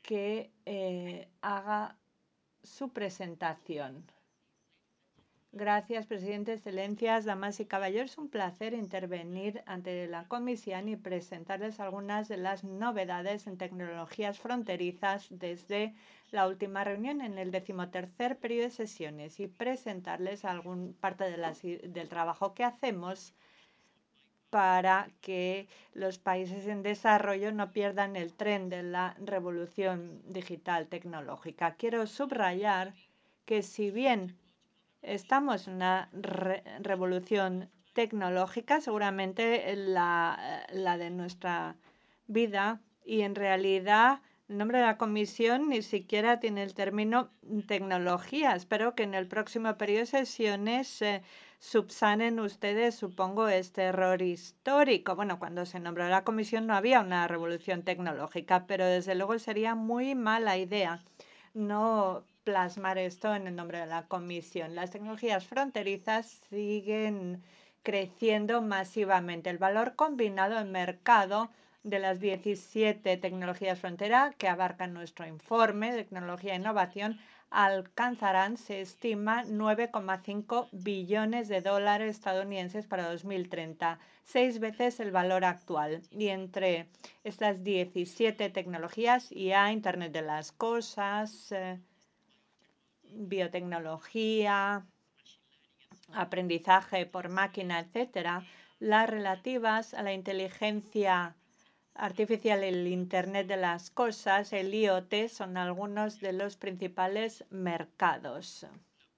que haga su presentación. Gracias, presidente, excelencias, damas y caballeros. Es un placer intervenir ante la comisión y presentarles algunas de las novedades en tecnologías fronterizas desde la última reunión en el 13º periodo de sesiones y presentarles alguna parte del trabajo que hacemos para que los países en desarrollo no pierdan el tren de la revolución digital tecnológica. Quiero subrayar que si bien estamos en una revolución tecnológica, seguramente la de nuestra vida, y en realidad el nombre de la comisión ni siquiera tiene el término tecnología. Espero que en el próximo periodo de sesiones subsanen ustedes, supongo, este error histórico. Bueno, cuando se nombró la comisión no había una revolución tecnológica, pero desde luego sería muy mala idea no plasmar esto en el nombre de la comisión. Las tecnologías fronterizas siguen creciendo masivamente. El valor combinado en mercado de las 17 tecnologías frontera que abarcan nuestro informe de tecnología e innovación alcanzarán, se estima, 9,5 billones de dólares estadounidenses para 2030, 6 veces el valor actual. Y entre estas 17 tecnologías, IA, Internet de las Cosas, biotecnología, aprendizaje por máquina, etcétera, las relativas a la inteligencia artificial, el Internet de las Cosas, el IoT, son algunos de los principales mercados.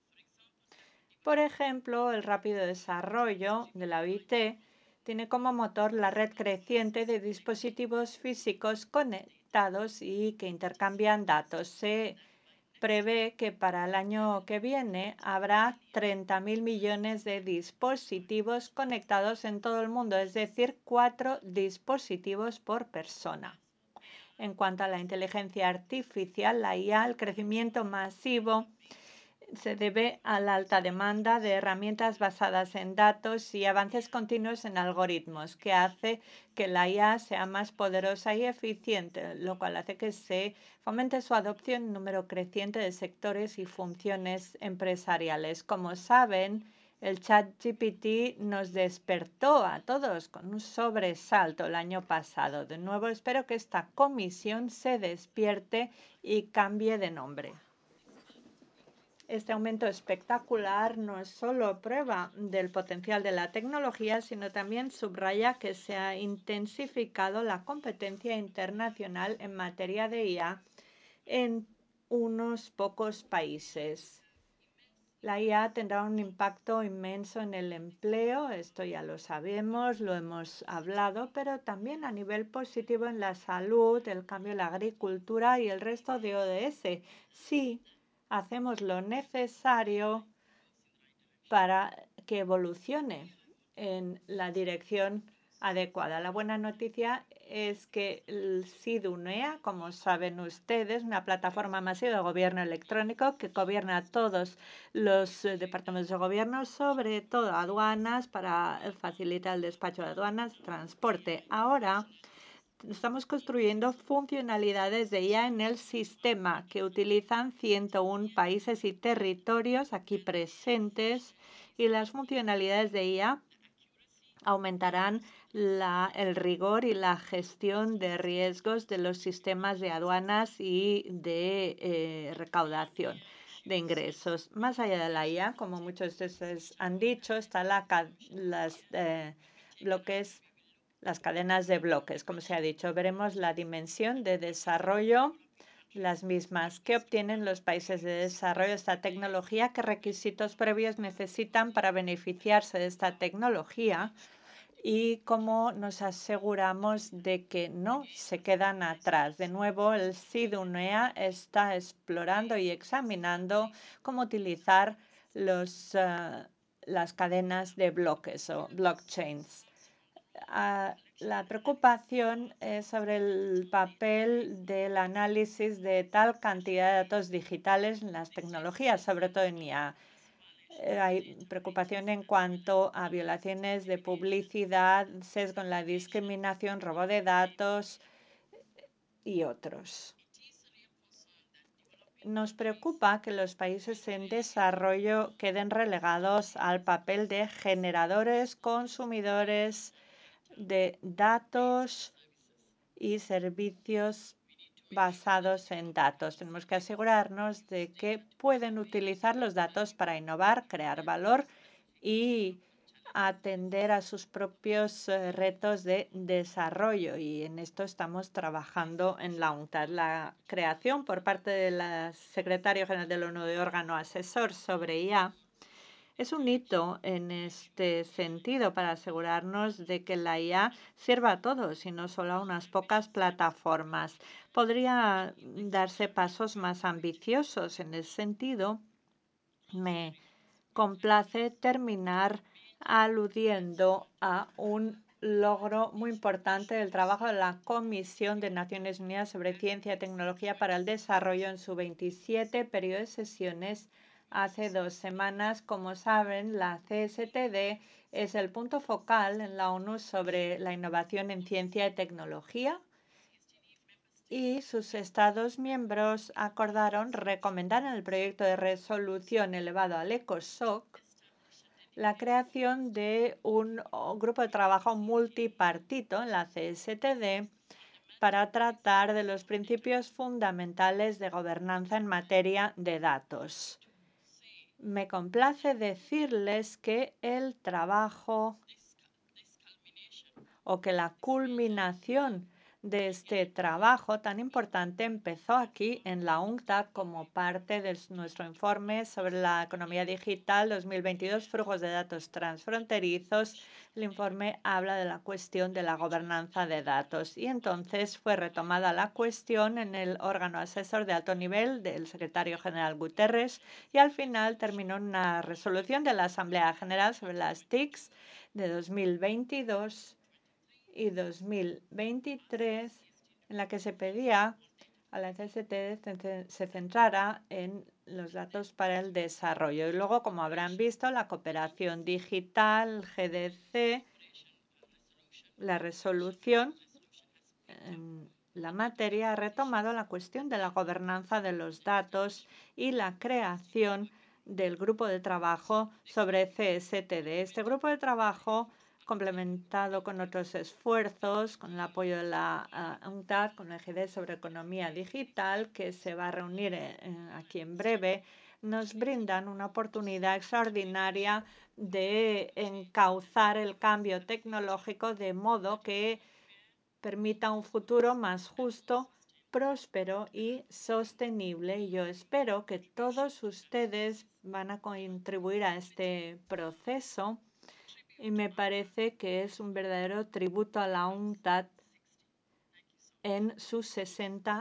Por ejemplo, el rápido desarrollo de la OIT tiene como motor la red creciente de dispositivos físicos conectados y que intercambian datos. Se prevé que para el año que viene habrá 30.000 millones de dispositivos conectados en todo el mundo, es decir, 4 dispositivos por persona. En cuanto a la inteligencia artificial, la IA, el crecimiento masivo se debe a la alta demanda de herramientas basadas en datos y avances continuos en algoritmos, que hace que la IA sea más poderosa y eficiente, lo cual hace que se fomente su adopción en un número creciente de sectores y funciones empresariales. Como saben, el ChatGPT nos despertó a todos con un sobresalto el año pasado. De nuevo, espero que esta comisión se despierte y cambie de nombre. Este aumento espectacular no es solo prueba del potencial de la tecnología, sino también subraya que se ha intensificado la competencia internacional en materia de IA en unos pocos países. La IA tendrá un impacto inmenso en el empleo, esto ya lo sabemos, lo hemos hablado, pero también a nivel positivo en la salud, el cambio en la agricultura y el resto de ODS. Sí, hacemos lo necesario para que evolucione en la dirección adecuada. La buena noticia es que el SID-UNEA, como saben ustedes, una plataforma masiva de gobierno electrónico que gobierna todos los departamentos de gobierno, sobre todo aduanas, para facilitar el despacho de aduanas, transporte. Ahora estamos construyendo funcionalidades de IA en el sistema que utilizan 101 países y territorios aquí presentes, y las funcionalidades de IA aumentarán el rigor y la gestión de riesgos de los sistemas de aduanas y de recaudación de ingresos. Más allá de la IA, como muchos de ustedes han dicho, están las cadenas de bloques, como se ha dicho. Veremos la dimensión de desarrollo, las mismas. ¿Qué obtienen los países de desarrollo de esta tecnología? ¿Qué requisitos previos necesitan para beneficiarse de esta tecnología? ¿Y cómo nos aseguramos de que no se quedan atrás? De nuevo, el SID-UNEA está explorando y examinando cómo utilizar las cadenas de bloques o blockchains. La preocupación es sobre el papel del análisis de tal cantidad de datos digitales en las tecnologías, sobre todo en IA. Hay preocupación en cuanto a violaciones de publicidad, sesgo en la discriminación, robo de datos y otros. nos preocupa que los países en desarrollo queden relegados al papel de generadores, consumidores de datos y servicios basados en datos. Tenemos que asegurarnos de que pueden utilizar los datos para innovar, crear valor y atender a sus propios retos de desarrollo. Y en esto estamos trabajando en la UNCTAD. La creación por parte del secretario general de la ONU de órgano asesor sobre IA es un hito en este sentido para asegurarnos de que la IA sirva a todos y no solo a unas pocas plataformas. Podría darse pasos más ambiciosos en ese sentido. Me complace terminar aludiendo a un logro muy importante del trabajo de la Comisión de Naciones Unidas sobre Ciencia y Tecnología para el Desarrollo en su 27 periodo de sesiones hace 2 semanas. Como saben, la CSTD es el punto focal en la ONU sobre la innovación en ciencia y tecnología y sus Estados miembros acordaron recomendar en el proyecto de resolución elevado al ECOSOC la creación de un grupo de trabajo multipartito en la CSTD para tratar de los principios fundamentales de gobernanza en materia de datos. Me complace decirles que el trabajo o que la culminación de este trabajo tan importante empezó aquí en la UNCTAD como parte de nuestro informe sobre la economía digital 2022, flujos de datos transfronterizos. El informe habla de la cuestión de la gobernanza de datos y entonces fue retomada la cuestión en el órgano asesor de alto nivel del secretario general Guterres y al final terminó en una resolución de la Asamblea General sobre las TICs de 2022 y 2023, en la que se pedía a la CST se centrara en los datos para el desarrollo. Y luego, como habrán visto, la cooperación digital, GDC, la resolución en la materia ha retomado la cuestión de la gobernanza de los datos y la creación del grupo de trabajo sobre CSTD. Este grupo de trabajo, complementado con otros esfuerzos, con el apoyo de la UNCTAD, con la EGD sobre economía digital, que se va a reunir aquí en breve, nos brindan una oportunidad extraordinaria de encauzar el cambio tecnológico de modo que permita un futuro más justo, próspero y sostenible. Y yo espero que todos ustedes van a contribuir a este proceso y me parece que es un verdadero tributo a la UNCTAD en sus 60